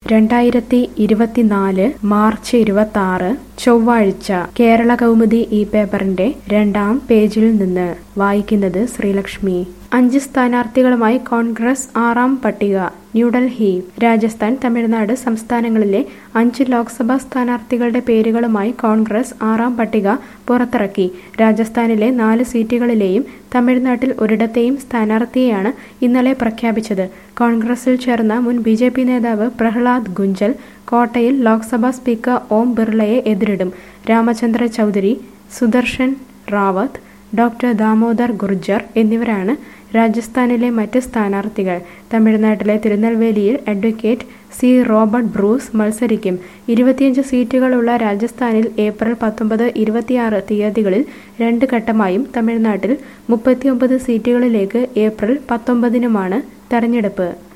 2024 March 26 ചൊവ്വാഴ്ച കേരള കൗമുദി ഈ പേപ്പറിന്റെ 2-ാം പേജിൽ നിന്ന് വായിക്കുന്നത് ശ്രീലക്ഷ്മി. 5 സ്ഥാനാർത്ഥികളുമായി കോൺഗ്രസ് 6-ാം പട്ടിക. ന്യൂഡൽഹി. രാജസ്ഥാൻ, തമിഴ്നാട് സംസ്ഥാനങ്ങളിലെ 5 ലോക്സഭാ സ്ഥാനാർത്ഥികളുടെ പേരുകളുമായി കോൺഗ്രസ് 6-ാം പട്ടിക പുറത്തിറക്കി. രാജസ്ഥാനിലെ 4 സീറ്റുകളിലെയും തമിഴ്നാട്ടിൽ ഒരിടത്തെയും സ്ഥാനാർത്ഥിയെയാണ് ഇന്നലെ പ്രഖ്യാപിച്ചത്. കോൺഗ്രസിൽ ചേർന്ന മുൻ ബിജെപി നേതാവ് പ്രഹ്ലാദ് ഗുഞ്ചൽ കോട്ടയിൽ ലോക്സഭാ സ്പീക്കർ ഓം ബിർളയെ എതിരിടും. രാമചന്ദ്ര ചൗധരി, സുദർശൻ റാവത്ത്, ഡോക്ടർ ദാമോദർ ഗുർജർ എന്നിവരാണ് രാജസ്ഥാനിലെ മറ്റ് സ്ഥാനാർത്ഥികൾ. തമിഴ്നാട്ടിലെ തിരുനെൽവേലിയിൽ അഡ്വക്കേറ്റ് സി റോബർട്ട് ബ്രൂസ് മത്സരിക്കും. 25 സീറ്റുകളുള്ള രാജസ്ഥാനിൽ ഏപ്രിൽ 19, 26 തീയതികളിൽ 2 ഘട്ടമായും തമിഴ്നാട്ടിൽ 39 സീറ്റുകളിലേക്ക് ഏപ്രിൽ 19-നുമാണ് തെരഞ്ഞെടുപ്പ്.